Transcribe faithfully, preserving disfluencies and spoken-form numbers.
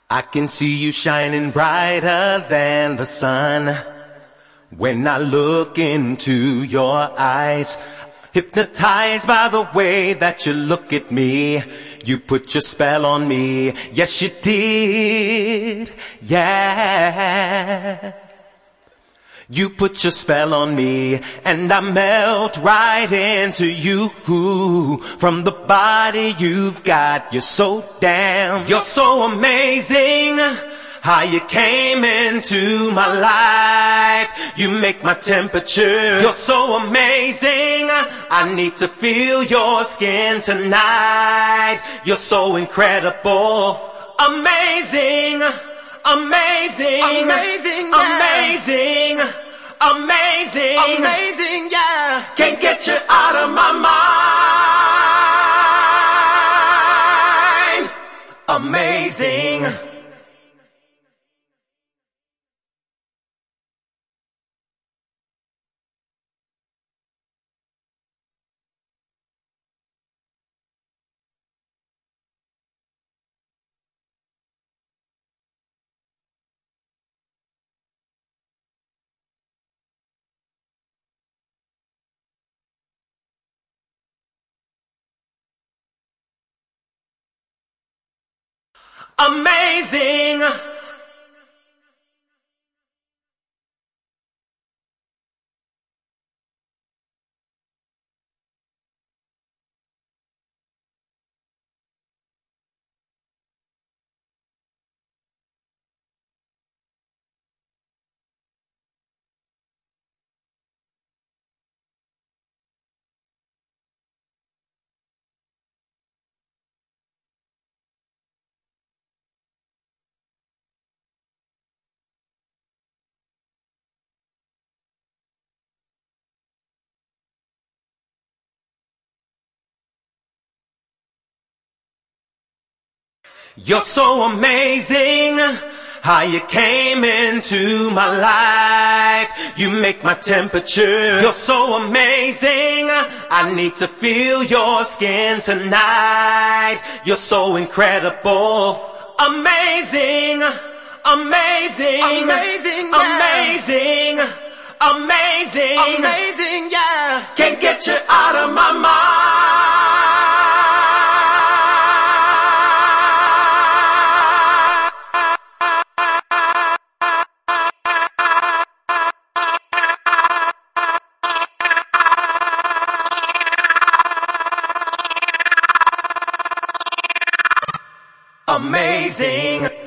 I can see you shining brighter than the sun. When I look into your eyes, hypnotized by the way that you look at me, you put your spell on me. Yes, you did. Yeah. You put your spell on me, and I melt right into you. From the body you've got, you're so damn, you're so amazing. How you came into my life, you make my temperature, you're so amazing. I need to feel your skin tonight. You're so incredible, amazing. Amazing, amazing, yeah. amazing, amazing, amazing, yeah. Can't get you out of my mind. Amazing. Amazing. You're so amazing. How you came into my life, you make my temperature, you're so amazing. I need to feel your skin tonight. You're so incredible, amazing, amazing, amazing, yeah. amazing, amazing, amazing, yeah. Can't get you out of my mind. Amazing.